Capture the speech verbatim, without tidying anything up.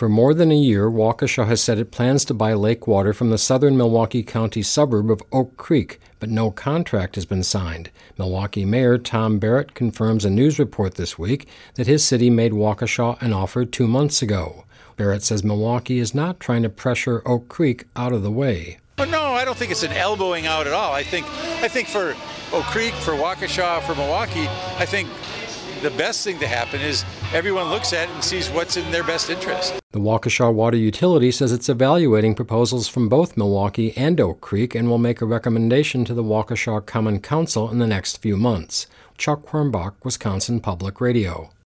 For more than a year, Waukesha has said it plans to buy lake water from the southern Milwaukee County suburb of Oak Creek, but no contract has been signed. Milwaukee Mayor Tom Barrett confirms a news report this week that his city made Waukesha an offer two months ago. Barrett says Milwaukee is not trying to pressure Oak Creek out of the way. Well, no, I don't think it's an elbowing out at all. I think, I think for Oak Creek, for Waukesha, for Milwaukee, I think the best thing to happen is everyone looks at it and sees what's in their best interest. The Waukesha Water Utility says it's evaluating proposals from both Milwaukee and Oak Creek and will make a recommendation to the Waukesha Common Council in the next few months. Chuck Hornbach, Wisconsin Public Radio.